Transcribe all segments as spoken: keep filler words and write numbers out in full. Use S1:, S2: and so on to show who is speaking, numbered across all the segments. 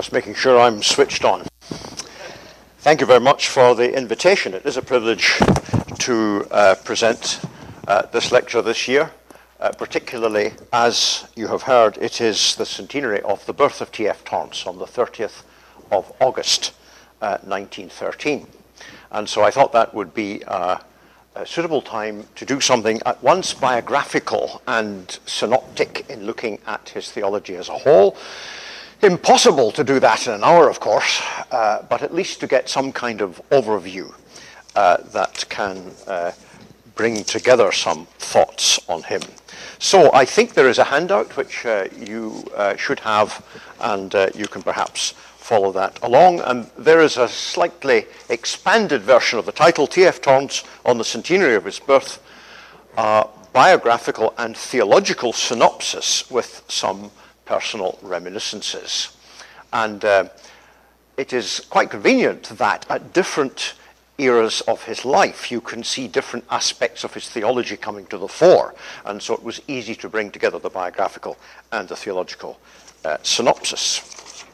S1: Just making sure I'm switched on. Thank you very much for the invitation. It is a privilege to uh, present uh, this lecture this year, uh, particularly as you have heard, it is the centenary of the birth of T F Torrance on the thirtieth of August, uh, nineteen thirteen. And so I thought that would be uh, a suitable time to do something at once biographical and synoptic in looking at his theology as a whole. Impossible to do that in an hour, of course, uh, but at least to get some kind of overview uh, that can uh, bring together some thoughts on him. So I think there is a handout which uh, you uh, should have, and uh, you can perhaps follow that along. And there is a slightly expanded version of the title, T F Torrance on the Centenary of His Birth, uh, biographical and theological synopsis with some personal reminiscences. And uh, it is quite convenient that at different eras of his life you can see different aspects of his theology coming to the fore, and so it was easy to bring together the biographical and the theological uh, synopsis.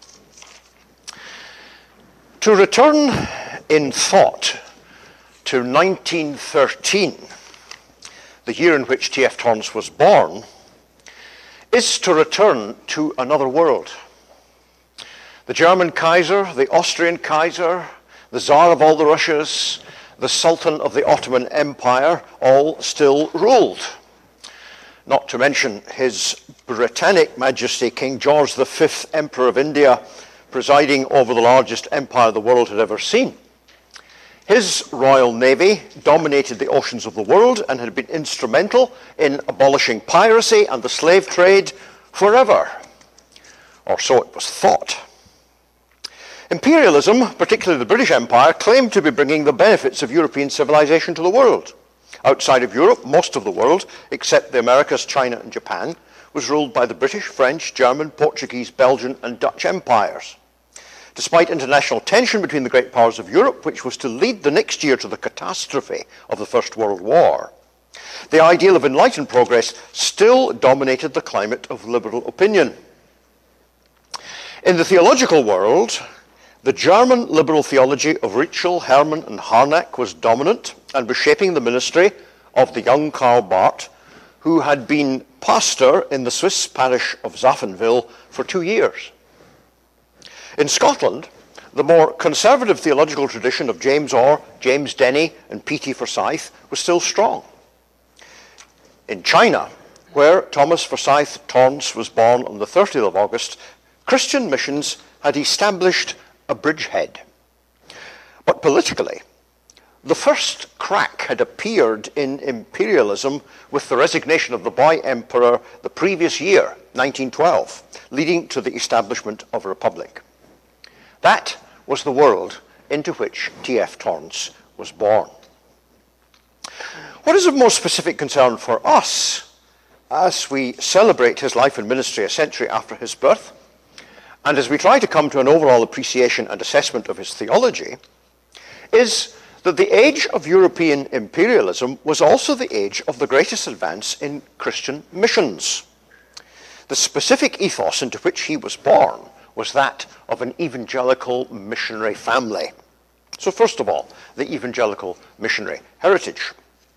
S1: To return in thought to nineteen thirteen, the year in which T F Torrance was born, is to return to another world. The German Kaiser, the Austrian Kaiser, the Tsar of all the Russias, the Sultan of the Ottoman Empire, all still ruled. Not to mention His Britannic Majesty King George the Fifth, Emperor of India, presiding over the largest empire the world had ever seen. His Royal Navy dominated the oceans of the world and had been instrumental in abolishing piracy and the slave trade forever, or so it was thought. Imperialism, particularly the British Empire, claimed to be bringing the benefits of European civilization to the world. Outside of Europe, most of the world, except the Americas, China, and Japan, was ruled by the British, French, German, Portuguese, Belgian, and Dutch empires. Despite international tension between the great powers of Europe, which was to lead the next year to the catastrophe of the First World War, the ideal of enlightened progress still dominated the climate of liberal opinion. In the theological world, the German liberal theology of Ritschl, Hermann, and Harnack was dominant and was shaping the ministry of the young Karl Barth, who had been pastor in the Swiss parish of Zapfenwil for two years. In Scotland, the more conservative theological tradition of James Orr, James Denny, and P T Forsyth was still strong. In China, where Thomas Forsyth Torrance was born on the thirtieth of August, Christian missions had established a bridgehead. But politically, the first crack had appeared in imperialism with the resignation of the boy emperor the previous year, nineteen twelve, leading to the establishment of a republic. That was the world into which T F Torrance was born. What is of more specific concern for us as we celebrate his life and ministry a century after his birth, and as we try to come to an overall appreciation and assessment of his theology, is that the age of European imperialism was also the age of the greatest advance in Christian missions. The specific ethos into which he was born was that of an evangelical missionary family. So first of all, the evangelical missionary heritage.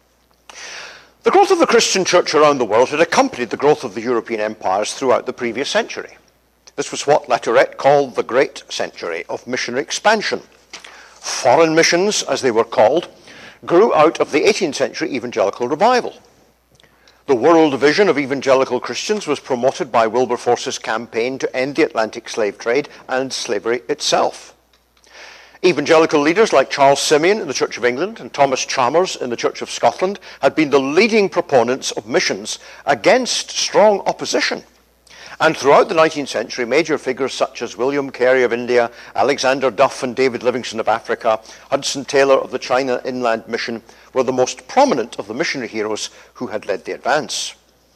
S1: The growth of the Christian church around the world had accompanied the growth of the European empires throughout the previous century. This was what Latourette called the Great Century of Missionary Expansion. Foreign missions, as they were called, grew out of the eighteenth century evangelical revival. The world vision of evangelical Christians was promoted by Wilberforce's campaign to end the Atlantic slave trade and slavery itself. Evangelical leaders like Charles Simeon in the Church of England and Thomas Chalmers in the Church of Scotland had been the leading proponents of missions against strong opposition. And throughout the nineteenth century, major figures such as William Carey of India, Alexander Duff and David Livingstone of Africa, Hudson Taylor of the China Inland Mission were the most prominent of the missionary heroes who had led the advance.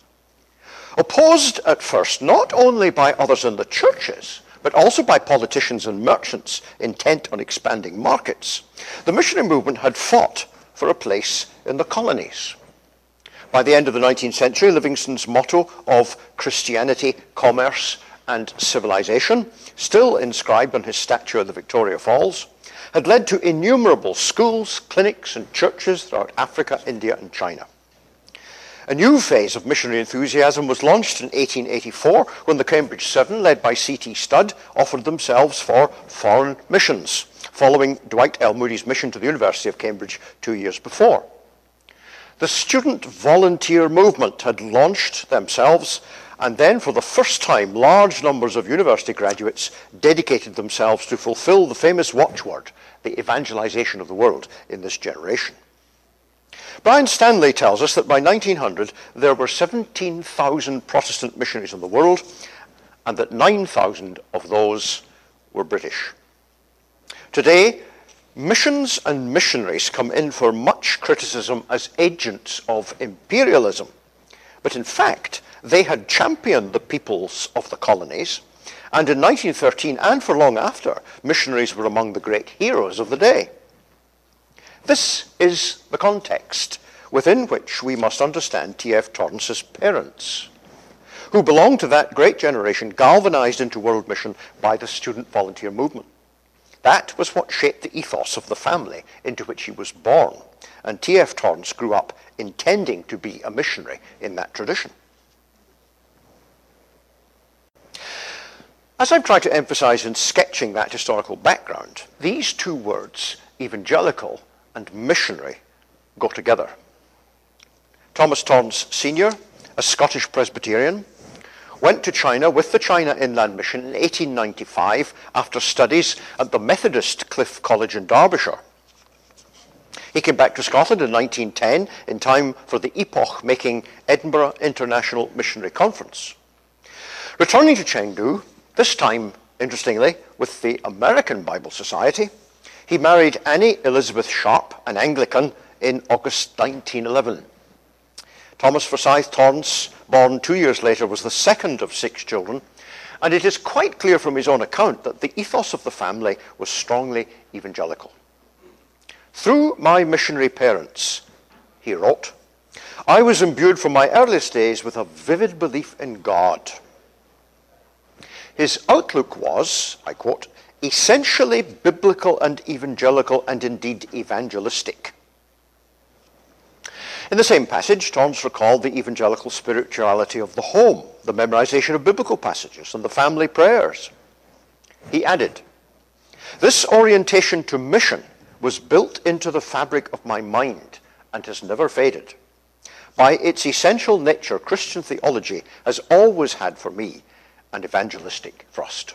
S1: Opposed at first not only by others in the churches, but also by politicians and merchants intent on expanding markets, the missionary movement had fought for a place in the colonies. By the end of the nineteenth century, Livingstone's motto of Christianity, commerce, and civilization, still inscribed on his statue at the Victoria Falls, had led to innumerable schools, clinics, and churches throughout Africa, India, and China. A new phase of missionary enthusiasm was launched in eighteen eighty-four when the Cambridge Seven, led by C T Studd, offered themselves for foreign missions, following Dwight L. Moody's mission to the University of Cambridge two years before. The student volunteer movement had launched themselves, and then for the first time, large numbers of university graduates dedicated themselves to fulfill the famous watchword, the evangelization of the world in this generation. Brian Stanley tells us that by nineteen hundred, there were seventeen thousand Protestant missionaries in the world, and that nine thousand of those were British. Today, missions and missionaries come in for much criticism as agents of imperialism. But in fact, they had championed the peoples of the colonies, and in nineteen thirteen, and for long after, missionaries were among the great heroes of the day. This is the context within which we must understand T F Torrance's parents, who belonged to that great generation galvanized into world mission by the student volunteer movement. That was what shaped the ethos of the family into which he was born, and T F Torrance grew up intending to be a missionary in that tradition. As I've tried to emphasize in sketching that historical background, these two words, evangelical and missionary, go together. Thomas Torrance Senior, a Scottish Presbyterian, went to China with the China Inland Mission in eighteen ninety-five after studies at the Methodist Cliff College in Derbyshire. He came back to Scotland in nineteen ten in time for the epoch-making Edinburgh International Missionary Conference. Returning to Chengdu, this time, interestingly, with the American Bible Society, he married Annie Elizabeth Sharp, an Anglican, in August nineteen eleven. Thomas Forsyth Torrance, born two years later, was the second of six children, and it is quite clear from his own account that the ethos of the family was strongly evangelical. Through my missionary parents, he wrote, I was imbued from my earliest days with a vivid belief in God. His outlook was, I quote, essentially biblical and evangelical, and indeed evangelistic. In the same passage, Torrance recalled the evangelical spirituality of the home, the memorization of biblical passages, and the family prayers. He added, this orientation to mission was built into the fabric of my mind and has never faded. By its essential nature, Christian theology has always had for me an evangelistic thrust.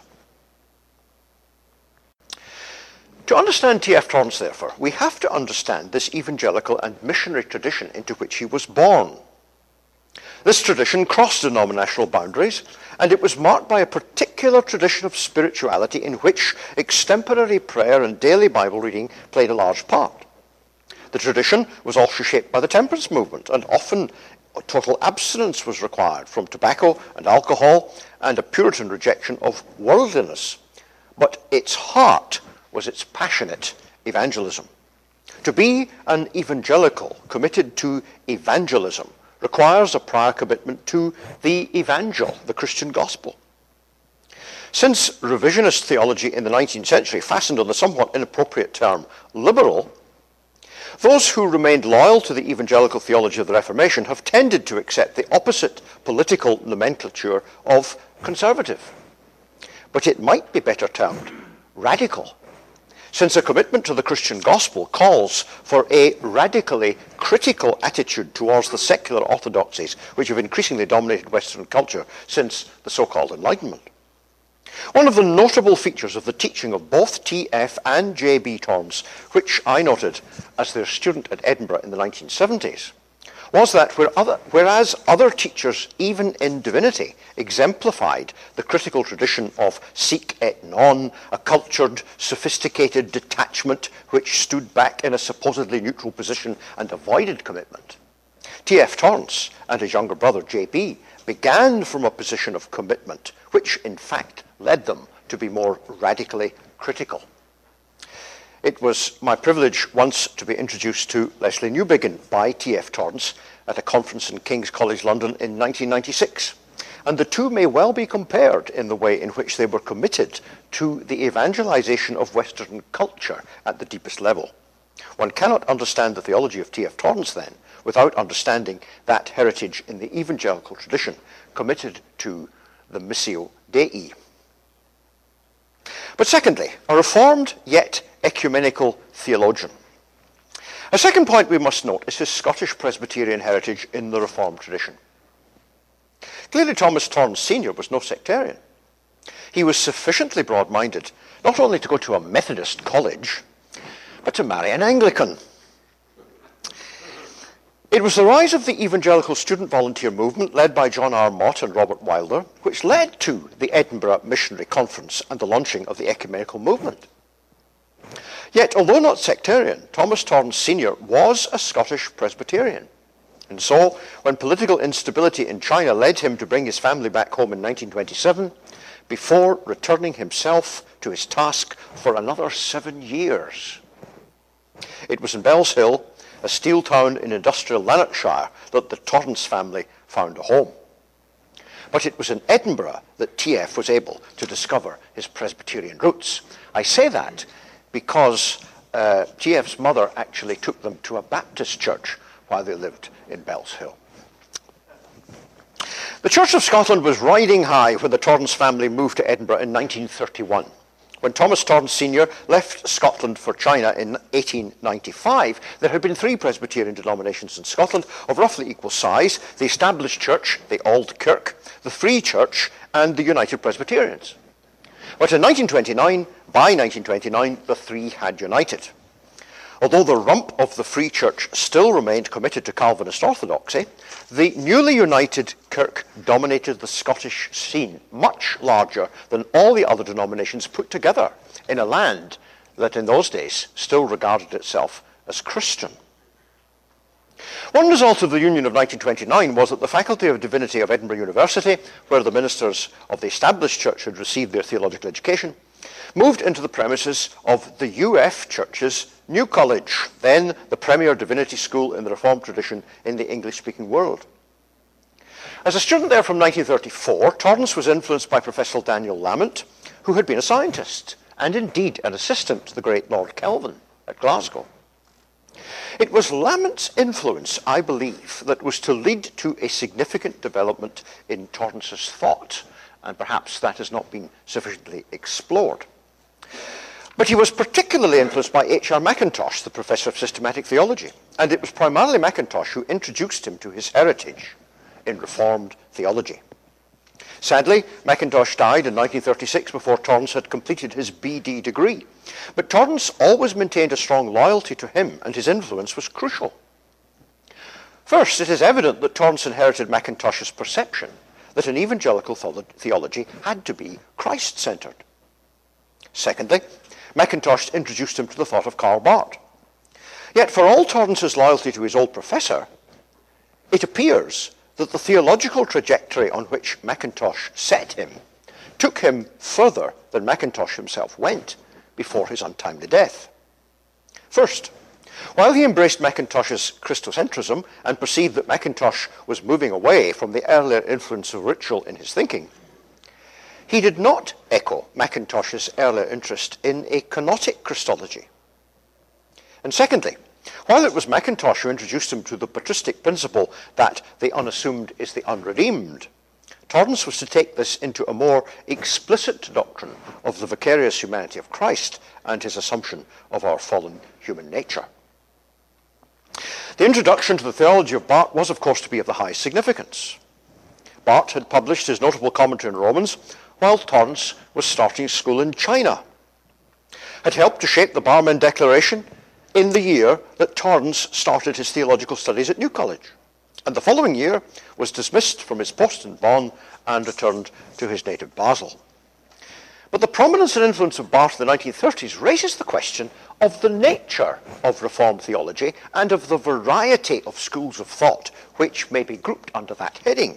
S1: To understand T F Torrance, therefore, we have to understand this evangelical and missionary tradition into which he was born. This tradition crossed denominational boundaries, and it was marked by a particular tradition of spirituality in which extemporary prayer and daily Bible reading played a large part. The tradition was also shaped by the temperance movement, and often total abstinence was required from tobacco and alcohol, and a Puritan rejection of worldliness. But its heart was its passionate evangelism. To be an evangelical committed to evangelism requires a prior commitment to the evangel, the Christian gospel. Since revisionist theology in the nineteenth century fastened on the somewhat inappropriate term liberal, those who remained loyal to the evangelical theology of the Reformation have tended to accept the opposite political nomenclature of conservative. But it might be better termed radical, since a commitment to the Christian gospel calls for a radically critical attitude towards the secular orthodoxies which have increasingly dominated Western culture since the so-called Enlightenment. One of the notable features of the teaching of both T F and J B Torrance, which I noted as their student at Edinburgh in the nineteen seventies, was that where other, whereas other teachers, even in divinity, exemplified the critical tradition of sic et non, a cultured, sophisticated detachment which stood back in a supposedly neutral position and avoided commitment, T F Torrance and his younger brother J B began from a position of commitment, which in fact led them to be more radically critical. It was my privilege once to be introduced to Leslie Newbigin by T F Torrance at a conference in King's College London in nineteen ninety-six. and the two may well be compared in the way in which they were committed to the evangelization of Western culture at the deepest level. One cannot understand the theology of T F Torrance, then, without understanding that heritage in the evangelical tradition committed to the Missio Dei. But secondly, a reformed yet ecumenical theologian. A second point we must note is his Scottish Presbyterian heritage in the Reformed tradition. Clearly, Thomas Torrance Senior was no sectarian. He was sufficiently broad-minded not only to go to a Methodist college, but to marry an Anglican. It was the rise of the evangelical student volunteer movement led by John R. Mott and Robert Wilder which led to the Edinburgh Missionary Conference and the launching of the ecumenical movement. Yet, although not sectarian, Thomas Torrance Senior was a Scottish Presbyterian. And so, when political instability in China led him to bring his family back home in nineteen twenty-seven, before returning himself to his task for another seven years. It was in Bellshill, a steel town in industrial Lanarkshire, that the Torrance family found a home. But it was in Edinburgh that T F was able to discover his Presbyterian roots. I say that because uh, T F's mother actually took them to a Baptist church while they lived in Bellshill. The Church of Scotland was riding high when the Torrance family moved to Edinburgh in nineteen thirty-one. When Thomas Torrance Senior left Scotland for China in eighteen ninety-five, there had been three Presbyterian denominations in Scotland of roughly equal size: the Established Church, the Auld Kirk, the Free Church, and the United Presbyterians. But in nineteen twenty-nine, by nineteen twenty-nine, the three had united. Although the rump of the Free Church still remained committed to Calvinist orthodoxy, the newly united Kirk dominated the Scottish scene, much larger than all the other denominations put together in a land that in those days still regarded itself as Christian. One result of the union of nineteen twenty-nine was that the Faculty of Divinity of Edinburgh University, where the ministers of the Established Church had received their theological education, moved into the premises of the U F Church's New College, then the premier divinity school in the Reformed tradition in the English-speaking world. As a student there from nineteen thirty-four, Torrance was influenced by Professor Daniel Lamont, who had been a scientist, and indeed an assistant to the great Lord Kelvin at Glasgow. It was Lamont's influence, I believe, that was to lead to a significant development in Torrance's thought, and perhaps that has not been sufficiently explored. But he was particularly influenced by H R Mackintosh, the professor of systematic theology, and it was primarily Mackintosh who introduced him to his heritage in Reformed theology. Sadly, Mackintosh died in nineteen thirty-six before Torrance had completed his B D degree, but Torrance always maintained a strong loyalty to him, and his influence was crucial. First, it is evident that Torrance inherited Mackintosh's perception that an evangelical theology had to be Christ-centered. Secondly, Mackintosh introduced him to the thought of Karl Barth. Yet for all Torrance's loyalty to his old professor, it appears that the theological trajectory on which Mackintosh set him took him further than Mackintosh himself went before his untimely death. First, while he embraced Mackintosh's Christocentrism and perceived that Mackintosh was moving away from the earlier influence of ritual in his thinking, he did not echo Mackintosh's earlier interest in a kenotic Christology. And secondly, while it was Mackintosh who introduced him to the patristic principle that the unassumed is the unredeemed, Torrance was to take this into a more explicit doctrine of the vicarious humanity of Christ and his assumption of our fallen human nature. The introduction to the theology of Barth was, of course, to be of the highest significance. Barth had published his notable commentary on Romans while Torrance was starting school in China, had helped to shape the Barmen Declaration in the year that Torrance started his theological studies at New College, and the following year was dismissed from his post in Bonn and returned to his native Basel. But the prominence and influence of Barth in the nineteen thirties raises the question of the nature of Reformed theology and of the variety of schools of thought which may be grouped under that heading.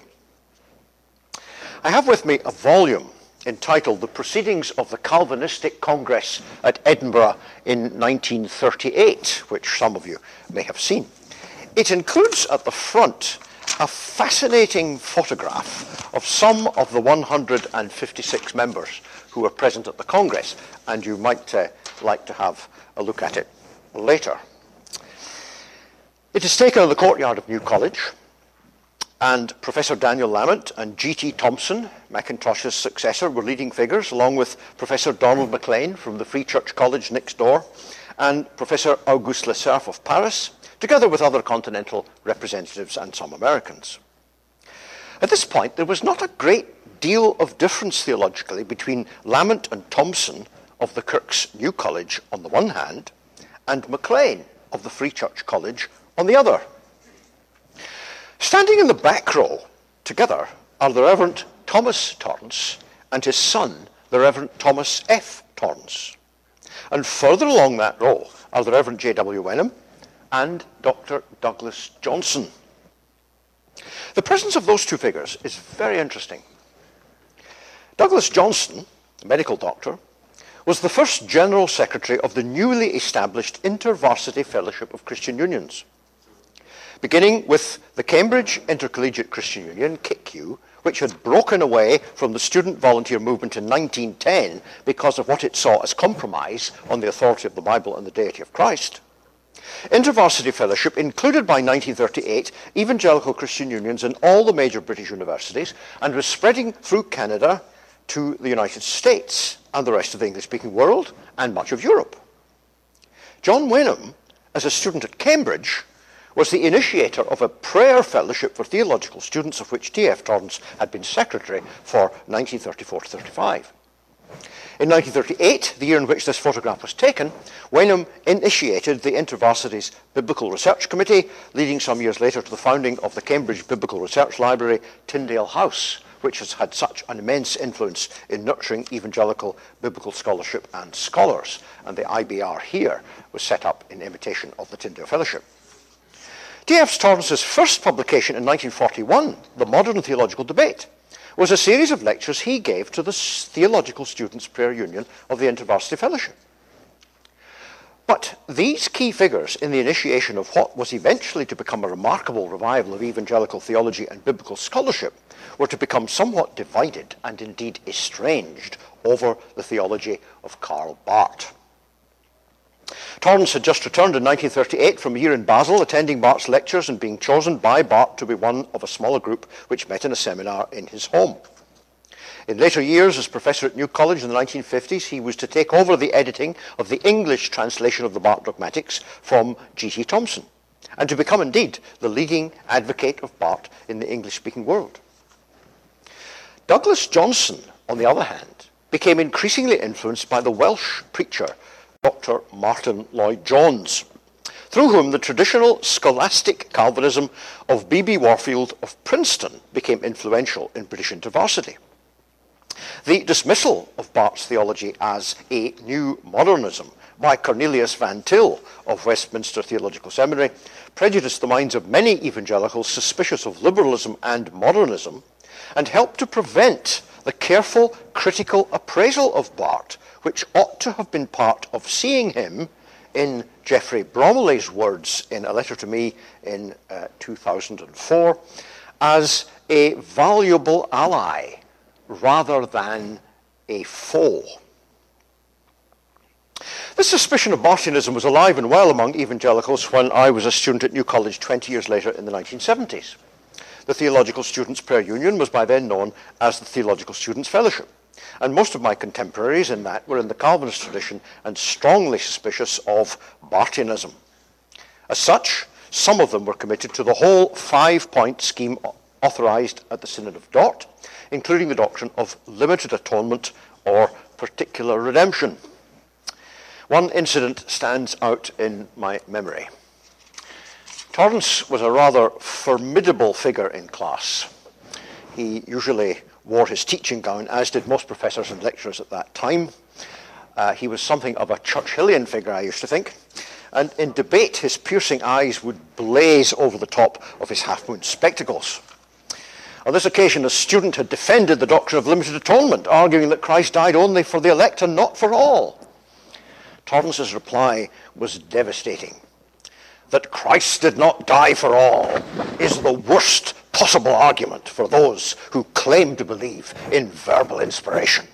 S1: I have with me a volume entitled The Proceedings of the Calvinistic Congress at Edinburgh in nineteen thirty-eight, which some of you may have seen. It includes at the front a fascinating photograph of some of the one hundred fifty-six members who were present at the Congress, and you might uh, like to have a look at it later. It is taken in the courtyard of New College, and Professor Daniel Lamont and G T Thompson, Mackintosh's successor, were leading figures, along with Professor Donald Maclean from the Free Church College next door, and Professor Auguste Le Cerf of Paris, together with other continental representatives and some Americans. At this point, there was not a great deal of difference theologically between Lamont and Thompson of the Kirk's New College on the one hand, and Maclean of the Free Church College on the other. Standing in the back row together are the Reverend Thomas Torrance and his son, the Reverend Thomas F. Torrance. And further along that row are the Reverend J W Wenham and Doctor Douglas Johnson. The presence of those two figures is very interesting. Douglas Johnson, a medical doctor, was the first General Secretary of the newly established InterVarsity Fellowship of Christian Unions. Beginning with the Cambridge Intercollegiate Christian Union, C I C U, which had broken away from the student volunteer movement in nineteen ten because of what it saw as compromise on the authority of the Bible and the deity of Christ. InterVarsity Fellowship included by nineteen thirty-eight evangelical Christian unions in all the major British universities and was spreading through Canada to the United States and the rest of the English-speaking world and much of Europe. John Wenham, as a student at Cambridge, was the initiator of a prayer fellowship for theological students, of which T F Torrance had been secretary for nineteen thirty-four to thirty-five. In nineteen thirty-eight, the year in which this photograph was taken, Wenham initiated the InterVarsity's Biblical Research Committee, leading some years later to the founding of the Cambridge Biblical Research Library, Tyndale House, which has had such an immense influence in nurturing evangelical biblical scholarship and scholars. And the I B R here was set up in imitation of the Tyndale Fellowship. T F Torrance's first publication in nineteen forty-one, The Modern Theological Debate, was a series of lectures he gave to the Theological Students' Prayer Union of the InterVarsity Fellowship. But these key figures in the initiation of what was eventually to become a remarkable revival of evangelical theology and biblical scholarship were to become somewhat divided and indeed estranged over the theology of Karl Barth. Torrance had just returned in nineteen thirty-eight from a year in Basel, attending Barth's lectures and being chosen by Barth to be one of a smaller group which met in a seminar in his home. In later years, as professor at New College in the nineteen fifties, he was to take over the editing of the English translation of the Barth Dogmatics from G T Thompson, and to become indeed the leading advocate of Barth in the English-speaking world. Douglas Johnson, on the other hand, became increasingly influenced by the Welsh preacher Doctor Martin Lloyd-Jones, through whom the traditional scholastic Calvinism of B B Warfield of Princeton became influential in British InterVarsity. The dismissal of Barth's theology as a new modernism by Cornelius Van Til of Westminster Theological Seminary prejudiced the minds of many evangelicals suspicious of liberalism and modernism, and helped to prevent the careful critical appraisal of Barth, which ought to have been part of seeing him, in Geoffrey Bromley's words in a letter to me in uh, two thousand four, as a valuable ally rather than a foe. This suspicion of Barthianism was alive and well among evangelicals when I was a student at New College twenty years later in the nineteen seventies. The Theological Students' Prayer Union was by then known as the Theological Students' Fellowship, and most of my contemporaries in that were in the Calvinist tradition and strongly suspicious of Barthianism. As such, some of them were committed to the whole five-point scheme authorized at the Synod of Dort, including the doctrine of limited atonement or particular redemption. One incident stands out in my memory. Torrance was a rather formidable figure in class. He usually wore his teaching gown, as did most professors and lecturers at that time. Uh, he was something of a Churchillian figure, I used to think. And in debate, his piercing eyes would blaze over the top of his half-moon spectacles. On this occasion, a student had defended the doctrine of limited atonement, arguing that Christ died only for the elect and not for all. Torrance's reply was devastating. that Christ did not die for all is the worst possible argument for those who claim to believe in verbal inspiration.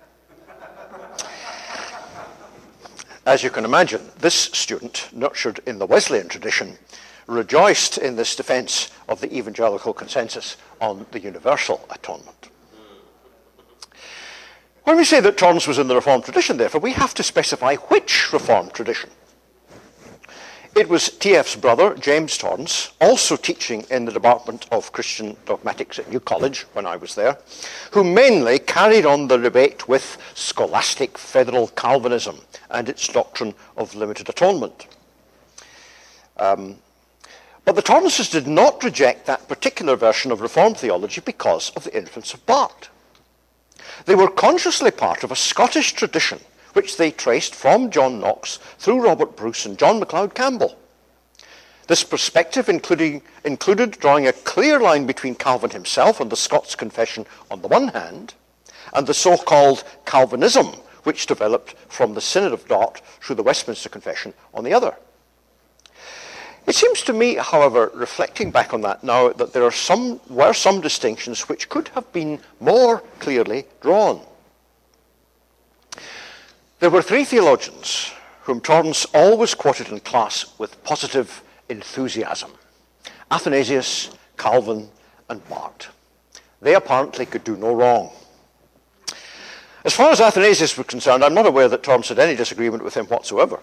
S1: As you can imagine, this student, nurtured in the Wesleyan tradition, rejoiced in this defense of the evangelical consensus on the universal atonement. When we say that Torrance was in the Reformed tradition, therefore, we have to specify which Reformed tradition. It was T F's brother, James Torrance, also teaching in the Department of Christian Dogmatics at New College when I was there, who mainly carried on the debate with scholastic federal Calvinism and its doctrine of limited atonement. Um, but the Torrances did not reject that particular version of Reformed theology because of the influence of Barth. They were consciously part of a Scottish tradition which they traced from John Knox through Robert Bruce and John MacLeod Campbell. This perspective including, included drawing a clear line between Calvin himself and the Scots Confession on the one hand, and the so-called Calvinism, which developed from the Synod of Dort through the Westminster Confession on the other. It seems to me, however, reflecting back on that now, that there are some, were some distinctions which could have been more clearly drawn. There were three theologians whom Torrance always quoted in class with positive enthusiasm: Athanasius, Calvin, and Barth. They apparently could do no wrong. As far as Athanasius was concerned, I'm not aware that Torrance had any disagreement with him whatsoever.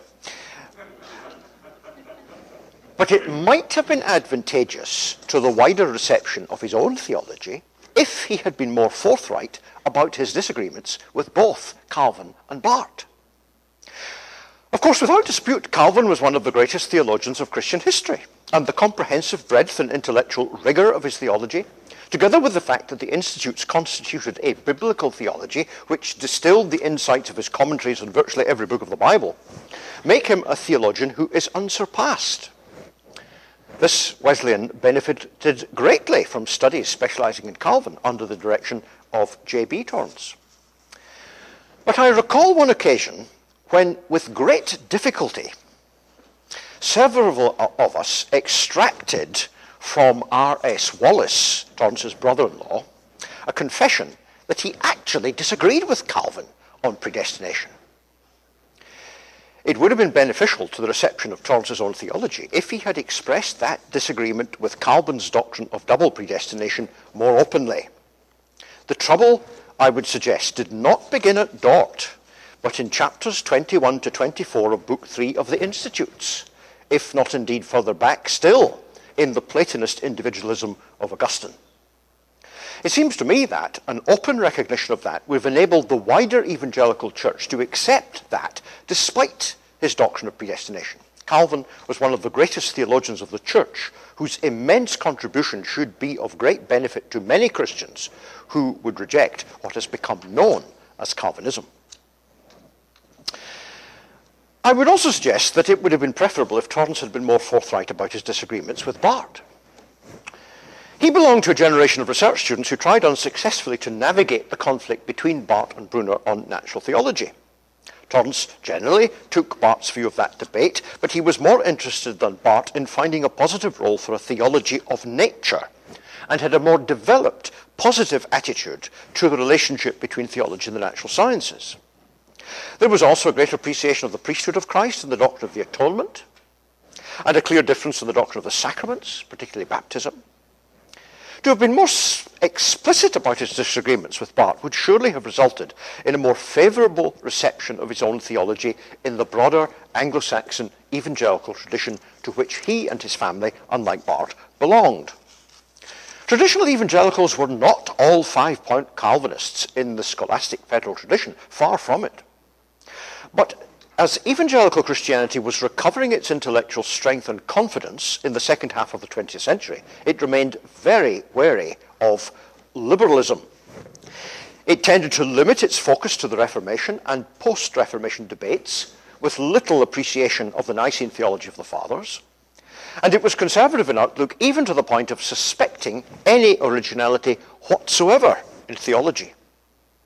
S1: But it might have been advantageous to the wider reception of his own theology if he had been more forthright about his disagreements with both Calvin and Barth. Of course, without dispute, Calvin was one of the greatest theologians of Christian history, and the comprehensive breadth and intellectual rigor of his theology, together with the fact that the Institutes constituted a biblical theology which distilled the insights of his commentaries on virtually every book of the Bible, make him a theologian who is unsurpassed. This Wesleyan benefited greatly from studies specializing in Calvin under the direction of J B Torrance. But I recall one occasion when, with great difficulty, several of us extracted from R S Wallace, Torrance's brother-in-law, a confession that he actually disagreed with Calvin on predestination. It would have been beneficial to the reception of Torrance's own theology if he had expressed that disagreement with Calvin's doctrine of double predestination more openly. The trouble, I would suggest, did not begin at Dort, but in chapters twenty-one to twenty-four of Book three of the Institutes, if not indeed further back still in the Platonist individualism of Augustine. It seems to me that an open recognition of that would have enabled the wider evangelical church to accept that despite his doctrine of predestination. Calvin was one of the greatest theologians of the church, whose immense contribution should be of great benefit to many Christians who would reject what has become known as Calvinism. I would also suggest that it would have been preferable if Torrance had been more forthright about his disagreements with Barth. He belonged to a generation of research students who tried unsuccessfully to navigate the conflict between Barth and Brunner on natural theology. Torrance generally took Barth's view of that debate, but he was more interested than Barth in finding a positive role for a theology of nature, and had a more developed positive attitude to the relationship between theology and the natural sciences. There was also a great appreciation of the priesthood of Christ and the doctrine of the atonement, and a clear difference in the doctrine of the sacraments, particularly baptism. To have been more explicit about his disagreements with Barth would surely have resulted in a more favourable reception of his own theology in the broader Anglo-Saxon evangelical tradition to which he and his family, unlike Barth, belonged. Traditional evangelicals were not all five-point Calvinists in the scholastic federal tradition, far from it. But as evangelical Christianity was recovering its intellectual strength and confidence in the second half of the twentieth century, it remained very wary of liberalism. It tended to limit its focus to the Reformation and post-Reformation debates, with little appreciation of the Nicene theology of the Fathers, and it was conservative in outlook even to the point of suspecting any originality whatsoever in theology.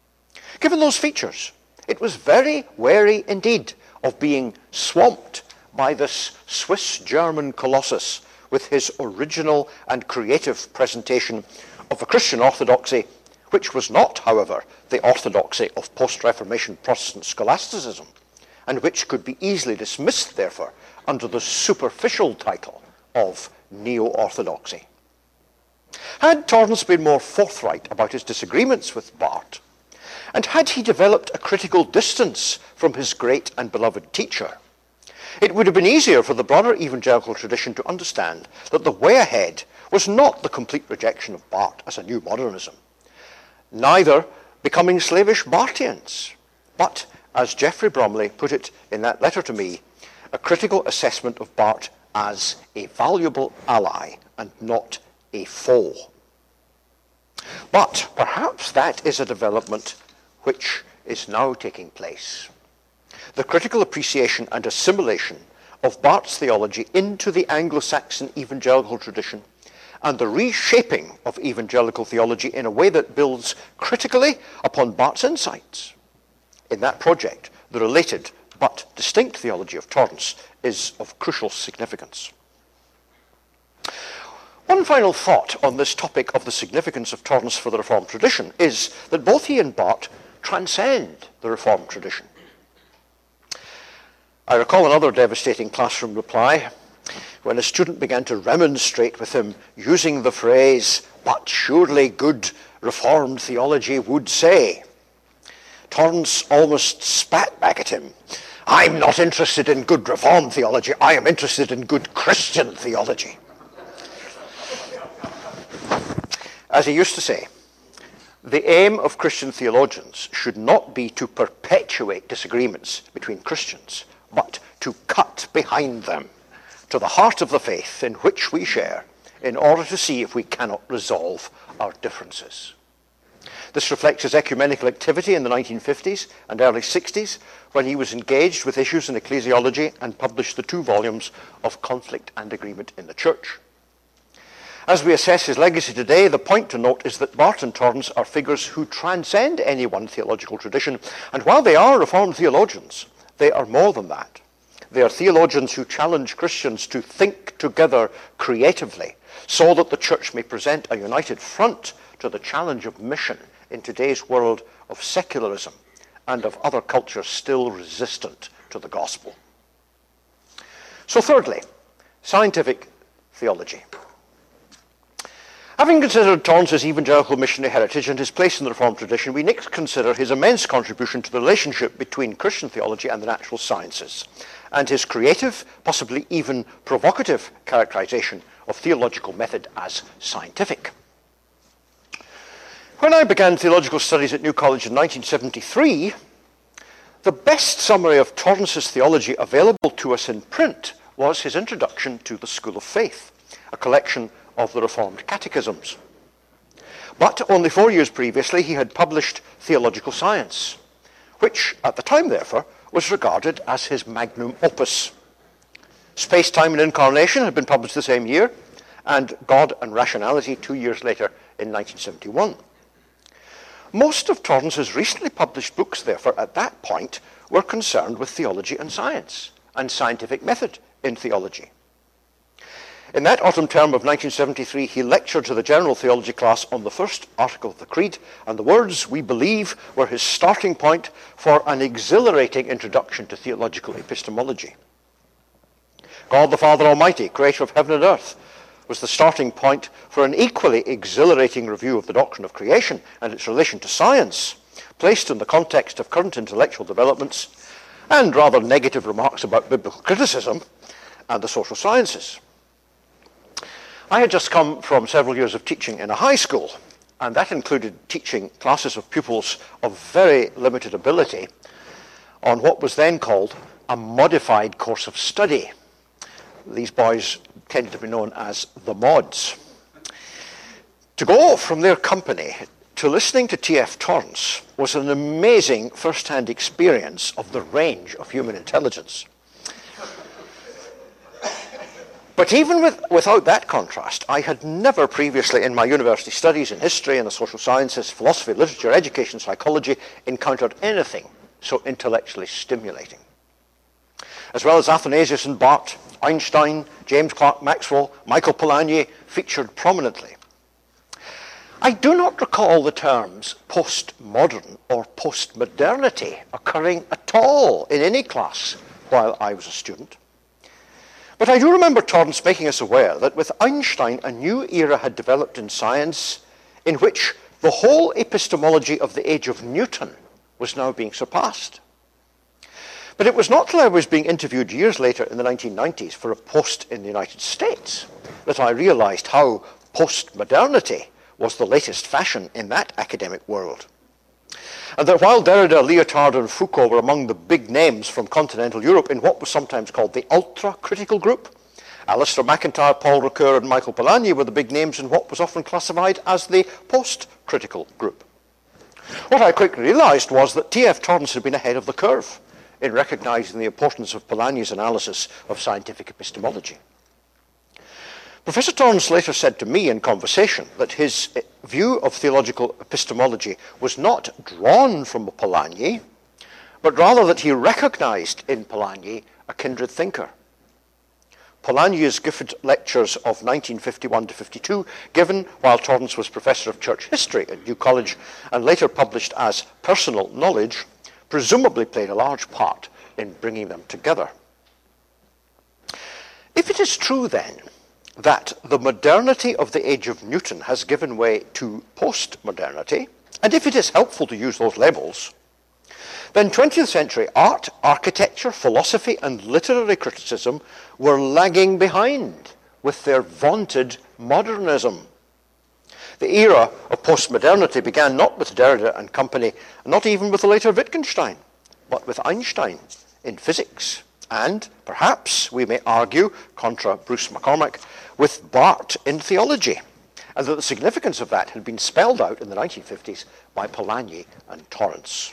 S1: Given those features, it was very wary indeed of being swamped by this Swiss-German colossus with his original and creative presentation of a Christian orthodoxy, which was not, however, the orthodoxy of post-Reformation Protestant scholasticism, and which could be easily dismissed, therefore, under the superficial title of neo-orthodoxy. Had Torrance been more forthright about his disagreements with Barth, and had he developed a critical distance from his great and beloved teacher, it would have been easier for the broader evangelical tradition to understand that the way ahead was not the complete rejection of Barth as a new modernism, neither becoming slavish Barthians, but, as Geoffrey Bromley put it in that letter to me, a critical assessment of Barth as a valuable ally and not a foe. But perhaps that is a development which is now taking place. The critical appreciation and assimilation of Barth's theology into the Anglo-Saxon evangelical tradition, and the reshaping of evangelical theology in a way that builds critically upon Barth's insights. In that project, the related but distinct theology of Torrance is of crucial significance. One final thought on this topic of the significance of Torrance for the Reformed tradition is that both he and Barth transcend the Reformed tradition. I recall another devastating classroom reply when a student began to remonstrate with him using the phrase, "But surely good Reformed theology would say." Torrance almost spat back at him, "I'm not interested in good Reformed theology, I am interested in good Christian theology." As he used to say, the aim of Christian theologians should not be to perpetuate disagreements between Christians, but to cut behind them to the heart of the faith in which we share, in order to see if we cannot resolve our differences. This reflects his ecumenical activity in the nineteen fifties and early sixties, when he was engaged with issues in ecclesiology and published the two volumes of Conflict and Agreement in the Church. As we assess his legacy today, the point to note is that Barth and Torrance are figures who transcend any one theological tradition, and while they are Reformed theologians, they are more than that. They are theologians who challenge Christians to think together creatively, so that the church may present a united front to the challenge of mission in today's world of secularism and of other cultures still resistant to the gospel. So thirdly, scientific theology. Having considered Torrance's evangelical missionary heritage and his place in the Reformed tradition, we next consider his immense contribution to the relationship between Christian theology and the natural sciences, and his creative, possibly even provocative, characterization of theological method as scientific. When I began theological studies at New College in nineteen seventy-three, the best summary of Torrance's theology available to us in print was his introduction to the School of Faith, a collection of the Reformed catechisms. But only four years previously, he had published Theological Science, which at the time, therefore, was regarded as his magnum opus. Space, Time and Incarnation had been published the same year, and God and Rationality two years later in nineteen seventy-one. Most of Torrance's recently published books, therefore, at that point, were concerned with theology and science, and scientific method in theology. In that autumn term of nineteen seventy-three, he lectured to the general theology class on the first article of the Creed, and the words "we believe" were his starting point for an exhilarating introduction to theological epistemology. God the Father Almighty, creator of heaven and earth, was the starting point for an equally exhilarating review of the doctrine of creation and its relation to science, placed in the context of current intellectual developments and rather negative remarks about biblical criticism and the social sciences. I had just come from several years of teaching in a high school, and that included teaching classes of pupils of very limited ability on what was then called a modified course of study. These boys tended to be known as the mods. To go from their company to listening to T F Torrance was an amazing first-hand experience of the range of human intelligence. But even with, without that contrast, I had never previously in my university studies in history and the social sciences, philosophy, literature, education, psychology, encountered anything so intellectually stimulating. As well as Athanasius and Barth, Einstein, James Clerk Maxwell, Michael Polanyi featured prominently. I do not recall the terms postmodern or postmodernity occurring at all in any class while I was a student. But I do remember Torrance making us aware that with Einstein, a new era had developed in science in which the whole epistemology of the age of Newton was now being surpassed. But it was not till I was being interviewed years later in the nineteen nineties for a post in the United States that I realized how postmodernity was the latest fashion in that academic world. And that while Derrida, Lyotard, and Foucault were among the big names from continental Europe in what was sometimes called the ultra-critical group, Alistair McIntyre, Paul Ricoeur, and Michael Polanyi were the big names in what was often classified as the post-critical group. What I quickly realized was that T F Torrance had been ahead of the curve in recognizing the importance of Polanyi's analysis of scientific epistemology. Professor Torrance later said to me in conversation that his view of theological epistemology was not drawn from Polanyi, but rather that he recognized in Polanyi a kindred thinker. Polanyi's Gifford Lectures of nineteen fifty-one to fifty-two, given while Torrance was Professor of Church History at New College and later published as Personal Knowledge, presumably played a large part in bringing them together. If it is true then that the modernity of the age of Newton has given way to post-modernity, and if it is helpful to use those labels, then twentieth century art, architecture, philosophy, and literary criticism were lagging behind with their vaunted modernism. The era of postmodernity began not with Derrida and company, not even with the later Wittgenstein, but with Einstein in physics, and perhaps, we may argue, contra Bruce McCormack, with Barth in theology, and that the significance of that had been spelled out in the nineteen fifties by Polanyi and Torrance.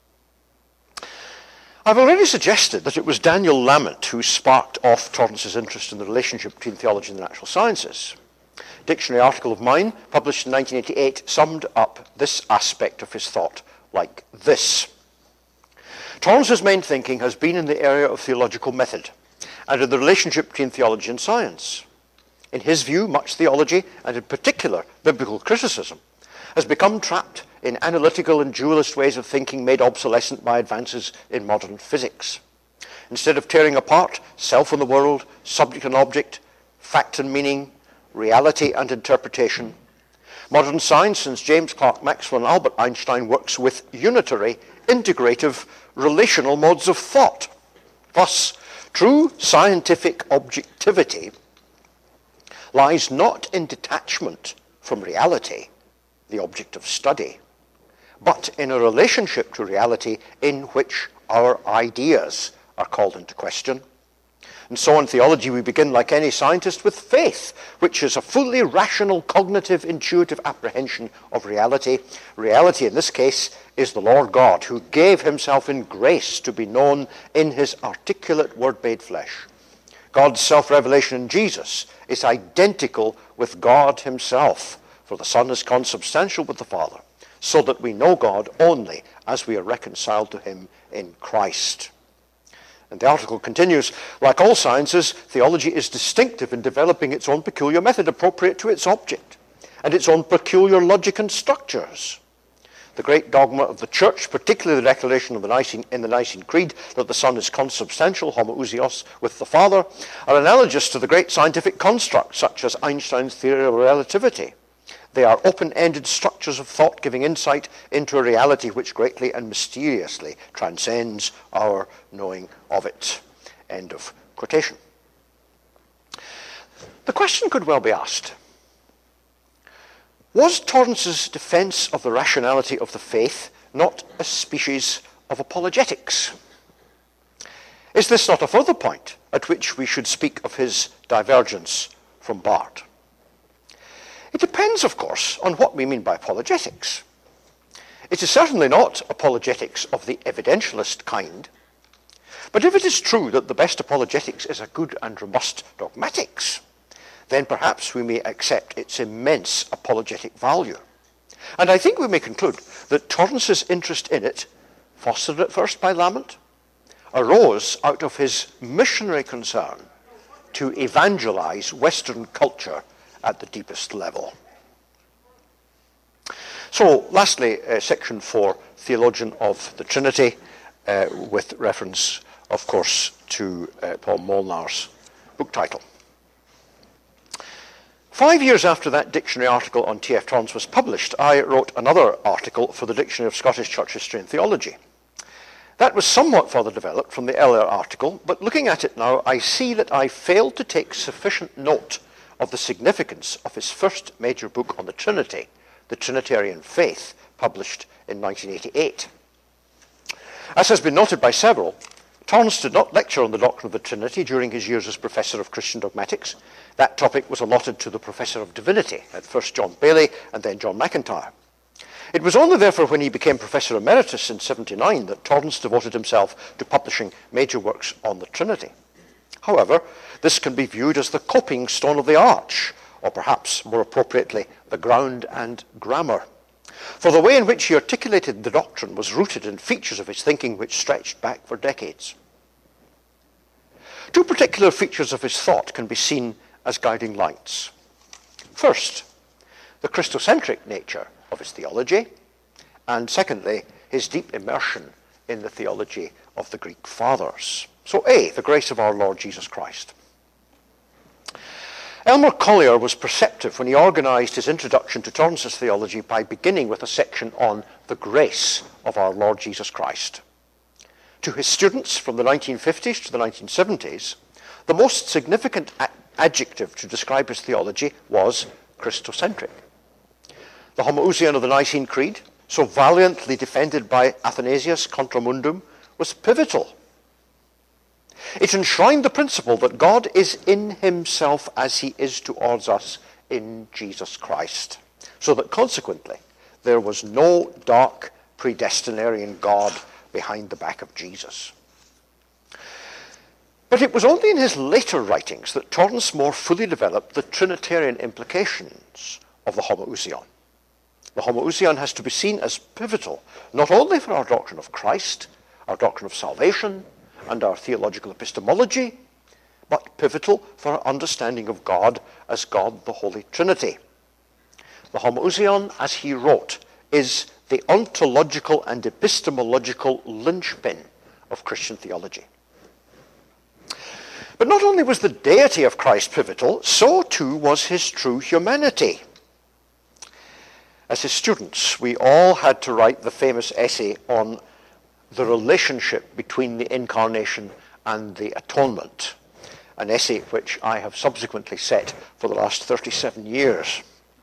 S1: I've already suggested that it was Daniel Lamont who sparked off Torrance's interest in the relationship between theology and the natural sciences. A dictionary article of mine, published in nineteen eighty-eight, summed up this aspect of his thought like this. Torrance's main thinking has been in the area of theological method and in the relationship between theology and science. In his view, much theology, and in particular biblical criticism, has become trapped in analytical and dualist ways of thinking made obsolescent by advances in modern physics. Instead of tearing apart self and the world, subject and object, fact and meaning, reality and interpretation, modern science, since James Clerk Maxwell and Albert Einstein, works with unitary, integrative, relational modes of thought. Thus, true scientific objectivity lies not in detachment from reality, the object of study, but in a relationship to reality in which our ideas are called into question. And so in theology we begin, like any scientist, with faith, which is a fully rational, cognitive, intuitive apprehension of reality. Reality in this case is the Lord God, who gave himself in grace to be known in his articulate word made flesh. God's self-revelation in Jesus is identical with God himself, for the Son is consubstantial with the Father, so that we know God only as we are reconciled to him in Christ. And the article continues, like all sciences, theology is distinctive in developing its own peculiar method appropriate to its object, and its own peculiar logic and structures. The great dogma of the Church, particularly the declaration of the Nicene, in the Nicene Creed that the Son is consubstantial, homoousios, with the Father, are analogous to the great scientific constructs such as Einstein's theory of relativity. They are open-ended structures of thought giving insight into a reality which greatly and mysteriously transcends our knowing of it. End of quotation. The question could well be asked, was Torrance's defense of the rationality of the faith not a species of apologetics? Is this not a further point at which we should speak of his divergence from Barth? It depends, of course, on what we mean by apologetics. It is certainly not apologetics of the evidentialist kind, but if it is true that the best apologetics is a good and robust dogmatics, then perhaps we may accept its immense apologetic value. And I think we may conclude that Torrance's interest in it, fostered at first by Lamont, arose out of his missionary concern to evangelize Western culture at the deepest level. So, lastly, uh, section four, Theologian of the Trinity, uh, with reference, of course, to uh, Paul Molnar's book title. Five years after that dictionary article on T F Torrance was published, I wrote another article for the Dictionary of Scottish Church History and Theology. That was somewhat further developed from the earlier article, but looking at it now, I see that I failed to take sufficient note of the significance of his first major book on the Trinity, The Trinitarian Faith, published in nineteen eighty-eight. As has been noted by several, Torrance did not lecture on the doctrine of the Trinity during his years as Professor of Christian Dogmatics. That topic was allotted to the Professor of Divinity, at first John Bailey and then John McIntyre. It was only therefore when he became Professor Emeritus in seventy-nine that Torrance devoted himself to publishing major works on the Trinity. However, this can be viewed as the coping stone of the arch, or perhaps more appropriately, the ground and grammar. For the way in which he articulated the doctrine was rooted in features of his thinking which stretched back for decades. Two particular features of his thought can be seen as guiding lights. First, the Christocentric nature of his theology, and secondly, his deep immersion in the theology of the Greek fathers. So A, the grace of our Lord Jesus Christ. Elmer Collier was perceptive when he organized his introduction to Torrance's theology by beginning with a section on the grace of our Lord Jesus Christ. To his students from the nineteen fifties to the nineteen seventies, the most significant a- adjective to describe his theology was Christocentric. The homoousion of the Nicene Creed, so valiantly defended by Athanasius contra mundum, was pivotal. It enshrined the principle that God is in himself as he is towards us in Jesus Christ, so that consequently there was no dark predestinarian God behind the back of Jesus. But it was only in his later writings that Torrance more fully developed the Trinitarian implications of the homoousion. The homoousion has to be seen as pivotal, not only for our doctrine of Christ, our doctrine of salvation, and our theological epistemology, but pivotal for our understanding of God as God the Holy Trinity. The homoousion, as he wrote, is the ontological and epistemological linchpin of Christian theology. But not only was the deity of Christ pivotal, so too was his true humanity. As his students, we all had to write the famous essay on the relationship between the incarnation and the atonement, an essay which I have subsequently set for the last thirty-seven years.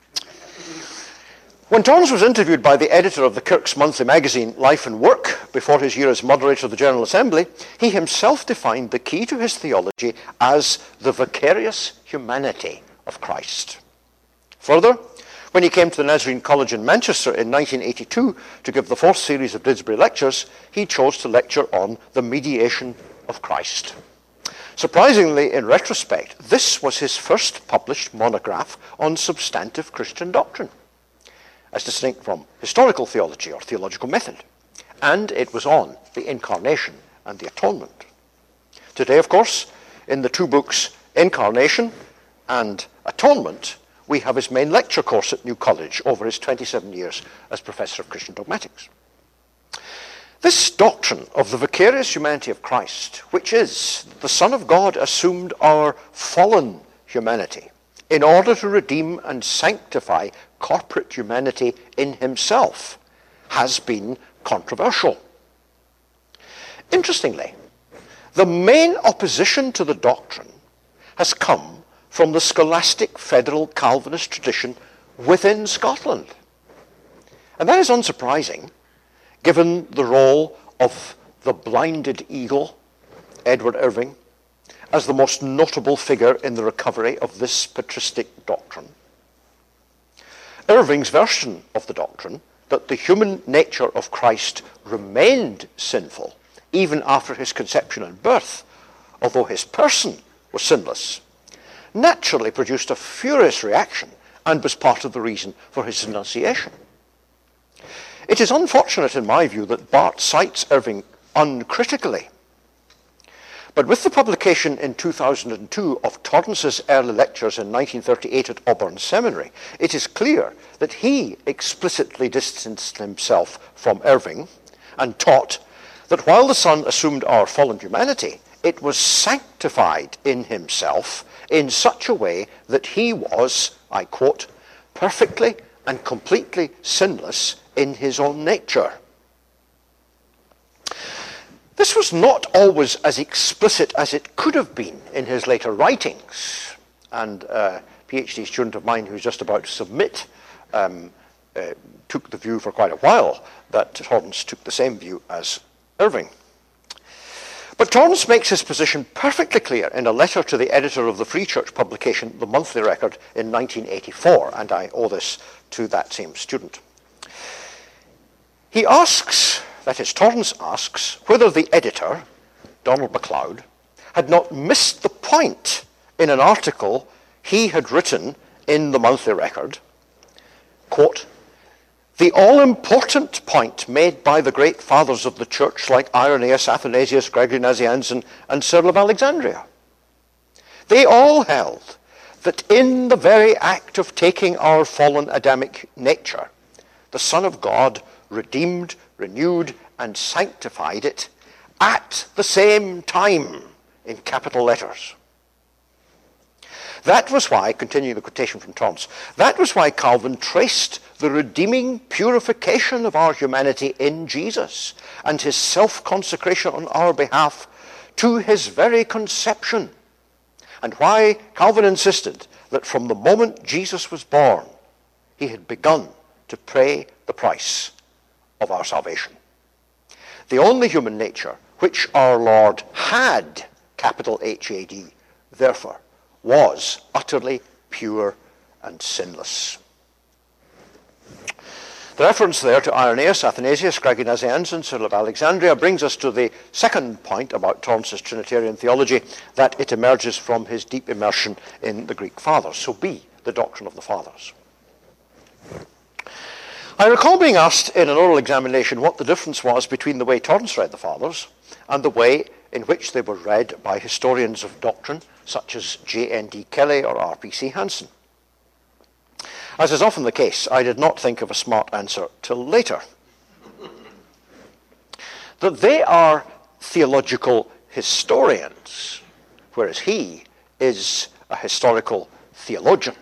S1: When Torrance was interviewed by the editor of the Kirk's monthly magazine, Life and Work, before his year as moderator of the General Assembly, he himself defined the key to his theology as the vicarious humanity of Christ. Further, when he came to the Nazarene College in Manchester in nineteen eighty-two to give the fourth series of Didsbury lectures, he chose to lecture on the mediation of Christ. Surprisingly, in retrospect, this was his first published monograph on substantive Christian doctrine, as distinct from historical theology or theological method. And it was on the incarnation and the atonement. Today, of course, in the two books, Incarnation and Atonement, we have his main lecture course at New College over his twenty-seven years as Professor of Christian Dogmatics. This doctrine of the vicarious humanity of Christ, which is the Son of God assumed our fallen humanity in order to redeem and sanctify corporate humanity in himself, has been controversial. Interestingly, the main opposition to the doctrine has come from the scholastic federal Calvinist tradition within Scotland. And that is unsurprising, given the role of the blinded eagle, Edward Irving, as the most notable figure in the recovery of this patristic doctrine. Irving's version of the doctrine, that the human nature of Christ remained sinful even after his conception and birth, although his person was sinless, naturally produced a furious reaction and was part of the reason for his denunciation. It is unfortunate, in my view, that Barth cites Irving uncritically But with the publication in two thousand two of Torrance's early lectures in nineteen thirty-eight at Auburn Seminary, it is clear that he explicitly distanced himself from Irving and taught that while the Son assumed our fallen humanity, it was sanctified in himself in such a way that he was, I quote, perfectly and completely sinless in his own nature. This was not always as explicit as it could have been in his later writings, and a PhD student of mine who's just about to submit um, uh, took the view for quite a while that Torrance took the same view as Irving. But Torrance makes his position perfectly clear in a letter to the editor of the Free Church publication, The Monthly Record, in nineteen eighty-four, and I owe this to that same student. He asks, that is, Torrance asks, whether the editor, Donald MacLeod, had not missed the point in an article he had written in the Monthly Record, quote, the all-important point made by the great fathers of the church like Irenaeus, Athanasius, Gregory Nazianzen, and Cyril of Alexandria. They all held that in the very act of taking our fallen Adamic nature, the Son of God redeemed, renewed, and sanctified it at the same time in capital letters. That was why, continuing the quotation from Torrance, that was why Calvin traced the redeeming purification of our humanity in Jesus and his self-consecration on our behalf to his very conception, and why Calvin insisted that from the moment Jesus was born, he had begun to pay the price of our salvation. The only human nature which our Lord had, capital H A D, therefore, was utterly pure and sinless. The reference there to Irenaeus, Athanasius, Gregory Nazianzen, Cyril of Alexandria brings us to the second point about Torrance's Trinitarian theology, that it emerges from his deep immersion in the Greek Fathers. So B, the doctrine of the Fathers. I recall being asked in an oral examination what the difference was between the way Torrance read the Fathers and the way in which they were read by historians of doctrine such as J N D Kelly or R P C Hansen. As is often the case, I did not think of a smart answer till later. That they are theological historians, whereas he is a historical theologian.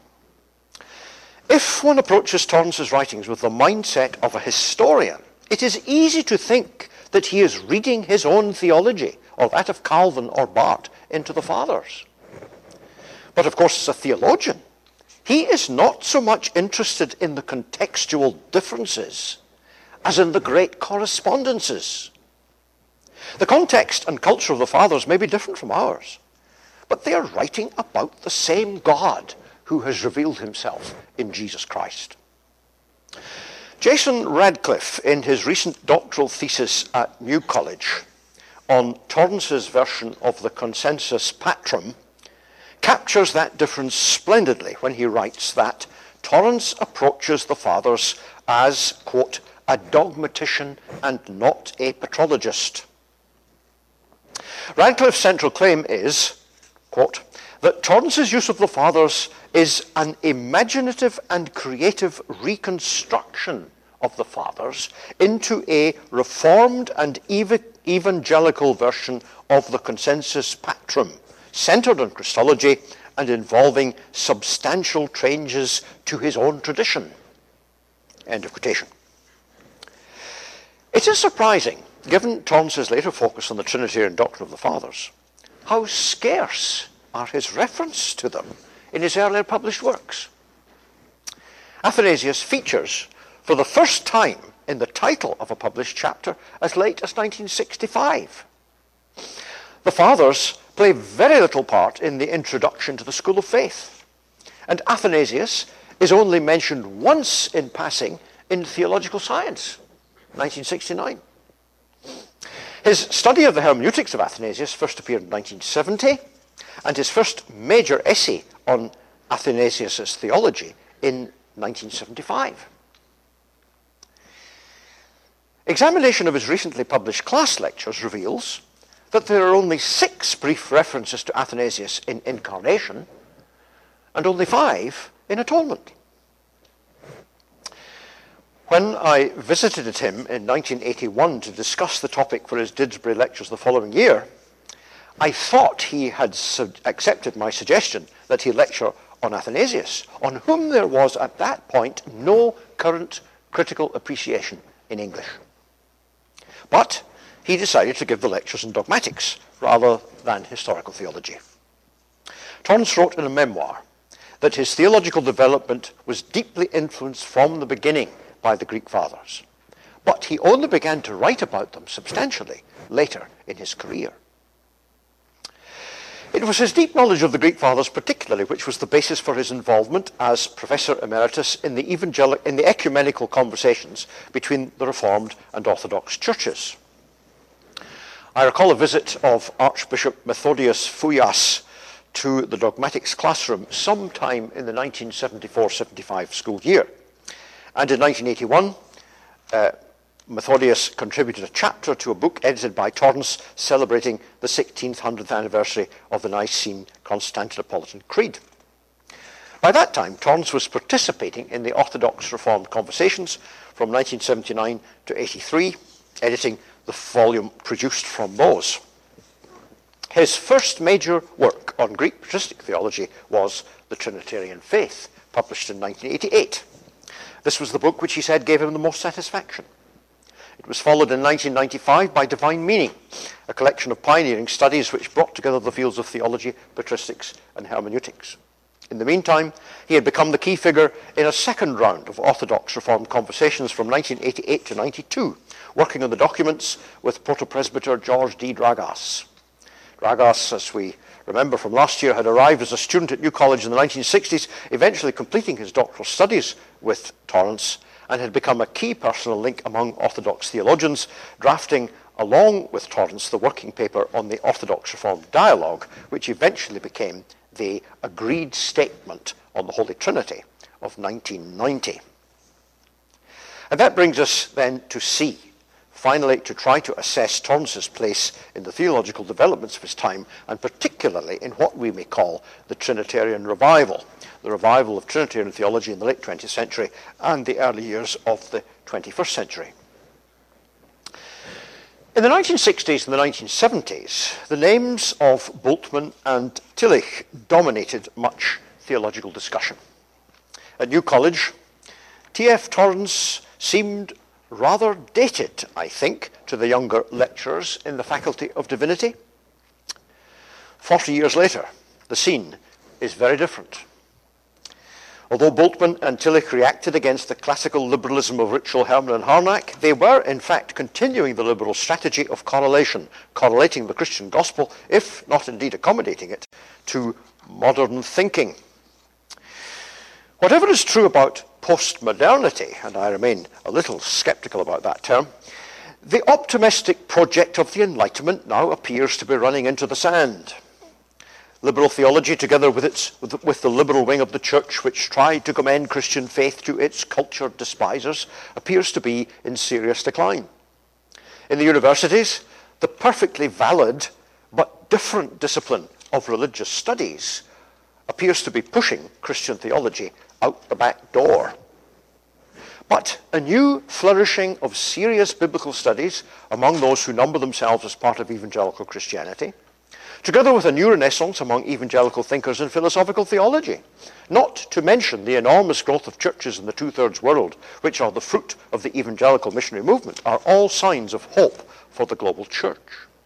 S1: If one approaches Torrance's writings with the mindset of a historian, it is easy to think that he is reading his own theology, or that of Calvin or Barth, into the Fathers. But of course, as a theologian, he is not so much interested in the contextual differences as in the great correspondences. The context and culture of the Fathers may be different from ours, but they are writing about the same God who has revealed himself in Jesus Christ. Jason Radcliffe, in his recent doctoral thesis at New College on Torrance's version of the Consensus Patrum, captures that difference splendidly when he writes that Torrance approaches the Fathers as, quote, a dogmatician and not a patrologist. Radcliffe's central claim is, quote, that Torrance's use of the Fathers is an imaginative and creative reconstruction of the Fathers into a reformed and ev- evangelical version of the Consensus Patrum, centered on Christology and involving substantial changes to his own tradition. End of quotation. It is surprising, given Torrance's later focus on the Trinitarian doctrine of the Fathers, how scarce are his references to them in his earlier published works. Athanasius features for the first time in the title of a published chapter as late as nineteen sixty-five. The Fathers play very little part in the introduction to the School of Faith, and Athanasius is only mentioned once in passing in Theological Science, nineteen sixty-nine. His study of the hermeneutics of Athanasius first appeared in nineteen seventy, and his first major essay on Athanasius' theology in nineteen seventy-five. Examination of his recently published class lectures reveals that there are only six brief references to Athanasius in Incarnation and only five in Atonement. When I visited him in nineteen eighty-one to discuss the topic for his Didsbury lectures the following year, I thought he had accepted my suggestion that he lecture on Athanasius, on whom there was at that point no current critical appreciation in English. But he decided to give the lectures in dogmatics rather than historical theology. Torrance wrote in a memoir that his theological development was deeply influenced from the beginning by the Greek fathers, but he only began to write about them substantially later in his career. It was his deep knowledge of the Greek fathers particularly which was the basis for his involvement as Professor Emeritus in the, evangelic, in the ecumenical conversations between the Reformed and Orthodox churches. I recall a visit of Archbishop Methodius Fouillas to the dogmatics classroom sometime in the nineteen seventy-four seventy-five school year. And in nineteen eighty-one, uh, Methodius contributed a chapter to a book edited by Torrance celebrating the sixteen hundredth anniversary of the Nicene Constantinopolitan Creed. By that time, Torrance was participating in the Orthodox Reformed conversations from nineteen seventy-nine to eighty-three, editing the volume produced from those. His first major work on Greek patristic theology was The Trinitarian Faith, published in nineteen eighty-eight. This was the book which he said gave him the most satisfaction. It was followed in nineteen ninety-five by Divine Meaning, a collection of pioneering studies which brought together the fields of theology, patristics, and hermeneutics. In the meantime, he had become the key figure in a second round of Orthodox Reformed conversations from nineteen eighty-eight to ninety-two, working on the documents with proto-presbyter George D. Dragas. Dragas, as we remember from last year, had arrived as a student at New College in the nineteen sixties, eventually completing his doctoral studies with Torrance, and had become a key personal link among Orthodox theologians, drafting, along with Torrance, the working paper on the Orthodox Reformed Dialogue, which eventually became the Agreed Statement on the Holy Trinity of nineteen ninety. And that brings us then to C, finally to try to assess Torrance's place in the theological developments of his time, and particularly in what we may call the Trinitarian revival, the revival of Trinitarian theology in the late twentieth century and the early years of the twenty-first century. In the nineteen sixties and the nineteen seventies, the names of Bultmann and Tillich dominated much theological discussion. At New College, T F Torrance seemed rather dated, I think, to the younger lecturers in the Faculty of Divinity. Forty years later, the scene is very different. Although Bultmann and Tillich reacted against the classical liberalism of Ritschl, Hermann, and Harnack, they were, in fact, continuing the liberal strategy of correlation, correlating the Christian gospel, if not indeed accommodating it, to modern thinking. Whatever is true about postmodernity, and I remain a little skeptical about that term, the optimistic project of the Enlightenment now appears to be running into the sand. Liberal theology, together with, its, with, the, with the liberal wing of the church, which tried to commend Christian faith to its cultured despisers, appears to be in serious decline. In the universities, the perfectly valid but different discipline of religious studies appears to be pushing Christian theology out the back door. But a new flourishing of serious biblical studies among those who number themselves as part of evangelical Christianity, together with a new renaissance among evangelical thinkers in philosophical theology, not to mention the enormous growth of churches in the two-thirds world, which are the fruit of the evangelical missionary movement, are all signs of hope for the global church.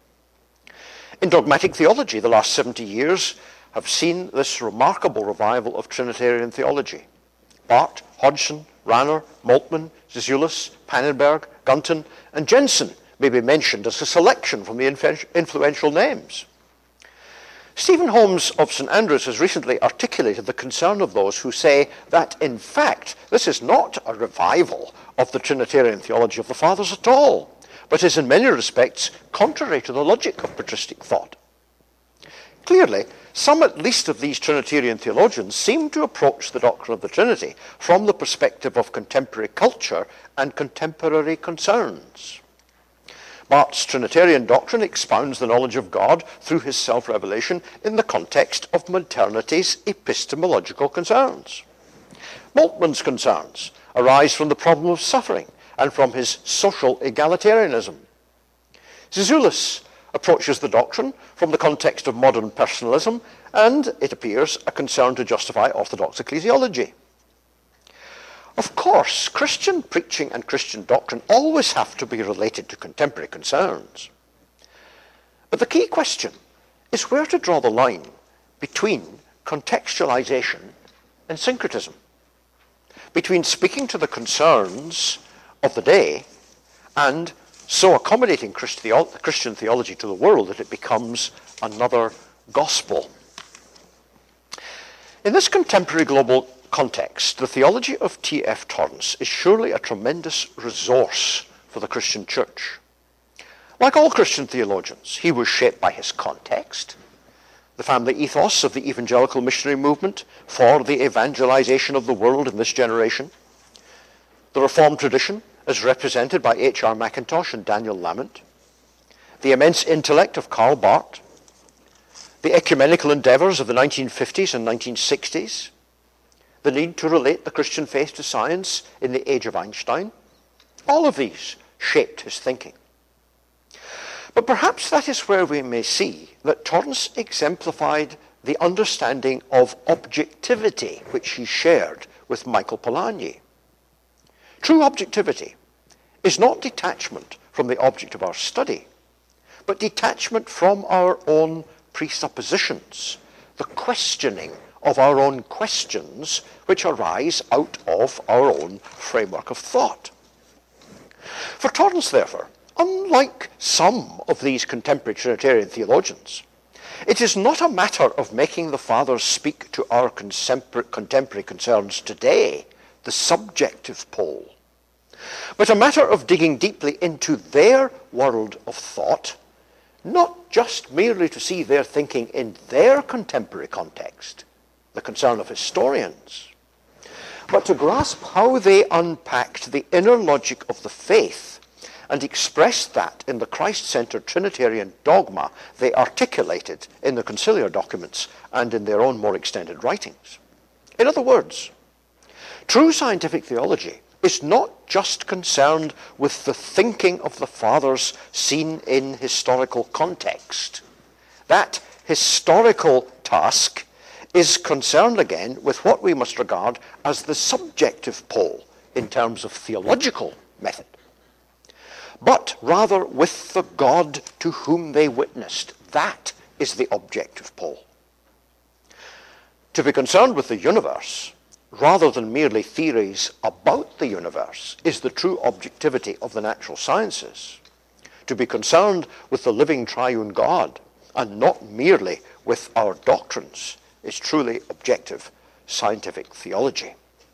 S1: In dogmatic theology, the last seventy years have seen this remarkable revival of Trinitarian theology. Barth, Hodgson, Ranner, Moltmann, Zizoulis, Pannenberg, Gunton, and Jensen may be mentioned as a selection from the influential names. Stephen Holmes of St Andrews has recently articulated the concern of those who say that, in fact, this is not a revival of the Trinitarian theology of the Fathers at all, but is in many respects contrary to the logic of patristic thought. Clearly, some at least of these Trinitarian theologians seem to approach the doctrine of the Trinity from the perspective of contemporary culture and contemporary concerns. Barth's Trinitarian doctrine expounds the knowledge of God through his self-revelation in the context of modernity's epistemological concerns. Moltmann's concerns arise from the problem of suffering and from his social egalitarianism. Zizoulis approaches the doctrine from the context of modern personalism and, it appears, a concern to justify orthodox ecclesiology. Of course, Christian preaching and Christian doctrine always have to be related to contemporary concerns. But the key question is where to draw the line between contextualization and syncretism, between speaking to the concerns of the day and so accommodating Christian theology to the world that it becomes another gospel. In this contemporary global context, the theology of T F Torrance is surely a tremendous resource for the Christian church. Like all Christian theologians, he was shaped by his context, the family ethos of the evangelical missionary movement for the evangelization of the world in this generation, the Reformed tradition as represented by H R Mackintosh and Daniel Lamont, the immense intellect of Karl Barth, the ecumenical endeavors of the nineteen fifties and nineteen sixties, the need to relate the Christian faith to science in the age of Einstein. All of these shaped his thinking. But perhaps that is where we may see that Torrance exemplified the understanding of objectivity which he shared with Michael Polanyi. True objectivity is not detachment from the object of our study, but detachment from our own presuppositions, the questioning of our own questions which arise out of our own framework of thought. For Torrance, therefore, unlike some of these contemporary Trinitarian theologians, it is not a matter of making the Fathers speak to our contemporary concerns today, the subjective pole, but a matter of digging deeply into their world of thought, not just merely to see their thinking in their contemporary context, the concern of historians, but to grasp how they unpacked the inner logic of the faith and expressed that in the Christ-centered Trinitarian dogma they articulated in the conciliar documents and in their own more extended writings. In other words, true scientific theology is not just concerned with the thinking of the Fathers seen in historical context. That historical task is concerned again with what we must regard as the subjective pole in terms of theological method, but rather with the God to whom they witnessed. That is the objective pole. To be concerned with the universe, rather than merely theories about the universe, is the true objectivity of the natural sciences. To be concerned with the living triune God, and not merely with our doctrines, is truly objective scientific theology.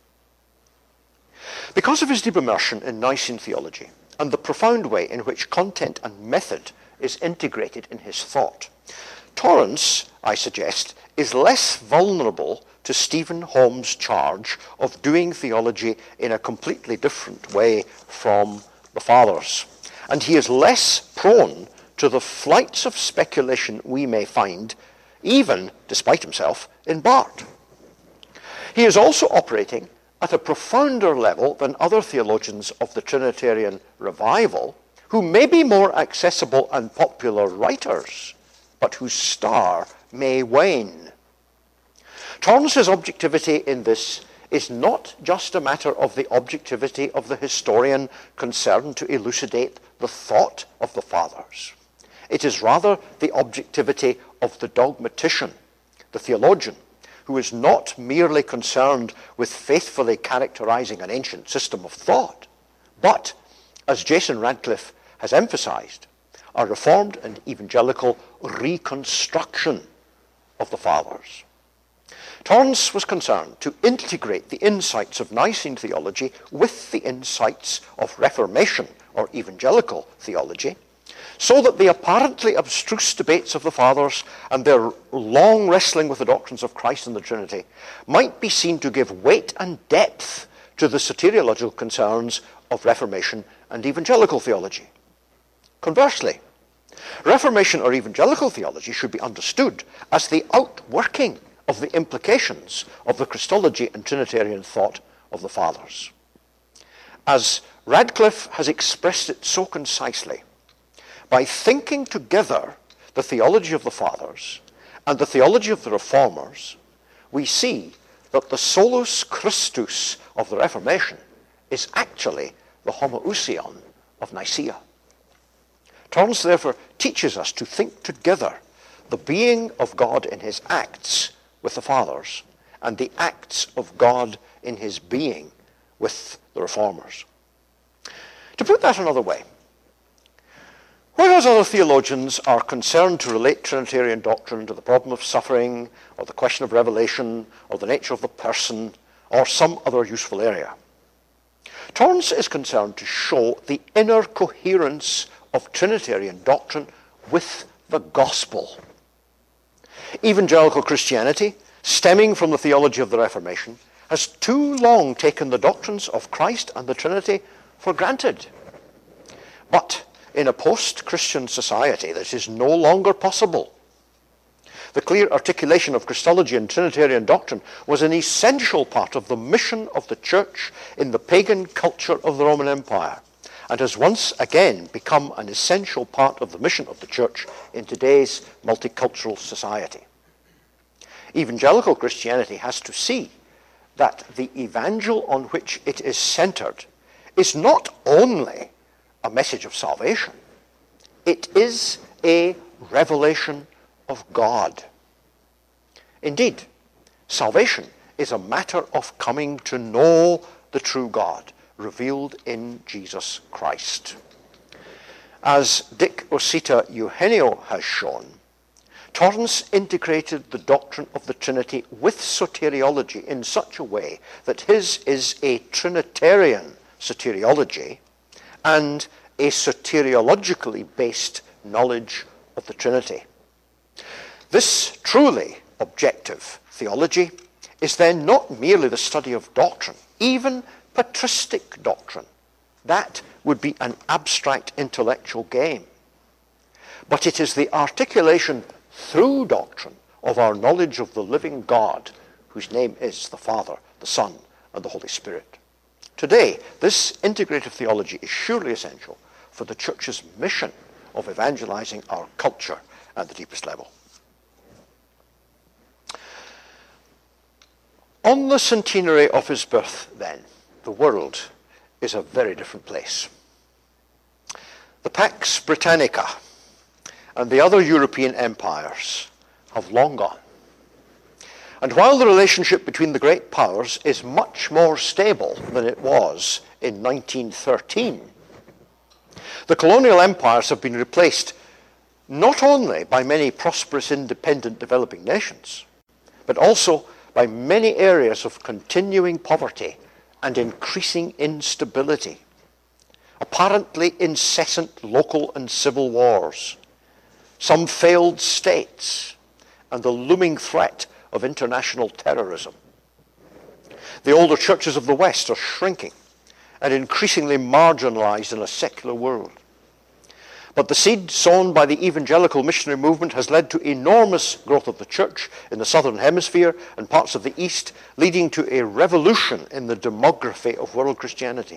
S1: Because of his deep immersion in Nicene theology, and the profound way in which content and method is integrated in his thought, Torrance, I suggest, is less vulnerable to Stephen Holmes' charge of doing theology in a completely different way from the Fathers. And he is less prone to the flights of speculation we may find, even, despite himself, in Barth. He is also operating at a profounder level than other theologians of the Trinitarian revival, who may be more accessible and popular writers, but whose star may wane. Torrance's objectivity in this is not just a matter of the objectivity of the historian concerned to elucidate the thought of the Fathers. It is rather the objectivity of the dogmatician, the theologian, who is not merely concerned with faithfully characterizing an ancient system of thought, but, as Jason Radcliffe has emphasized, a reformed and evangelical reconstruction of the Fathers. Torrance was concerned to integrate the insights of Nicene theology with the insights of Reformation or evangelical theology, so that the apparently abstruse debates of the Fathers and their long wrestling with the doctrines of Christ and the Trinity might be seen to give weight and depth to the soteriological concerns of Reformation and evangelical theology. Conversely, Reformation or evangelical theology should be understood as the outworking of the implications of the Christology and Trinitarian thought of the Fathers. As Radcliffe has expressed it so concisely, by thinking together the theology of the Fathers and the theology of the Reformers, we see that the solus Christus of the Reformation is actually the homoousion of Nicaea. Torrance therefore teaches us to think together the being of God in his acts with the Fathers and the acts of God in his being with the Reformers. To put that another way, whereas other theologians are concerned to relate Trinitarian doctrine to the problem of suffering, or the question of revelation, or the nature of the person, or some other useful area, Torrance is concerned to show the inner coherence of Trinitarian doctrine with the gospel. Evangelical Christianity, stemming from the theology of the Reformation, has too long taken the doctrines of Christ and the Trinity for granted. But in a post-Christian society, this is no longer possible. The clear articulation of Christology and Trinitarian doctrine was an essential part of the mission of the Church in the pagan culture of the Roman Empire, and has once again become an essential part of the mission of the Church in today's multicultural society. Evangelical Christianity has to see that the evangel on which it is centered is not only a message of salvation, it is a revelation of God. Indeed, salvation is a matter of coming to know the true God revealed in Jesus Christ. As Dick Osita Eugenio has shown, Torrance integrated the doctrine of the Trinity with soteriology in such a way that his is a Trinitarian soteriology and a soteriologically based knowledge of the Trinity. This truly objective theology is then not merely the study of doctrine, even patristic doctrine. That would be an abstract intellectual game. But it is the articulation through doctrine of our knowledge of the living God, whose name is the Father, the Son, and the Holy Spirit. Today, this integrative theology is surely essential for the Church's mission of evangelizing our culture at the deepest level. On the centenary of his birth, then, the world is a very different place. The Pax Britannica and the other European empires have long gone. And while the relationship between the great powers is much more stable than it was in nineteen thirteen, the colonial empires have been replaced not only by many prosperous, independent, developing nations, but also by many areas of continuing poverty and increasing instability, apparently incessant local and civil wars, some failed states, and the looming threat of international terrorism. The older churches of the West are shrinking and increasingly marginalized in a secular world. But the seed sown by the evangelical missionary movement has led to enormous growth of the church in the southern hemisphere and parts of the East, leading to a revolution in the demography of world Christianity.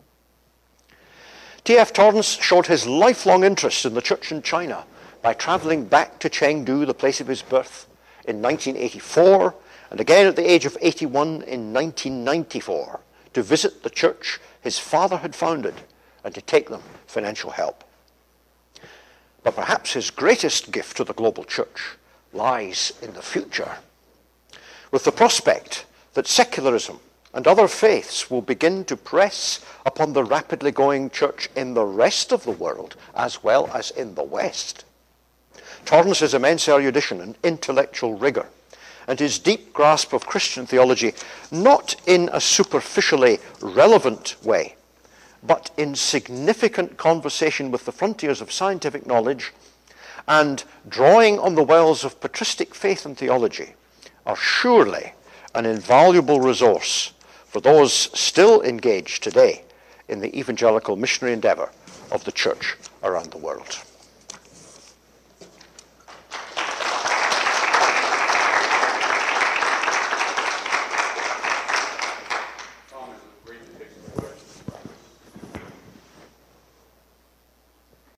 S1: T F Torrance showed his lifelong interest in the church in China by traveling back to Chengdu, the place of his birth, in nineteen eighty-four, and again at the age of eighty-one in nineteen ninety-four, to visit the church his father had founded and to take them financial help. But perhaps his greatest gift to the global church lies in the future, with the prospect that secularism and other faiths will begin to press upon the rapidly growing church in the rest of the world as well as in the West. Torrance's immense erudition and intellectual rigor, and his deep grasp of Christian theology, not in a superficially relevant way, but in significant conversation with the frontiers of scientific knowledge and drawing on the wells of patristic faith and theology, are surely an invaluable resource for those still engaged today in the evangelical missionary endeavor of the church around the world.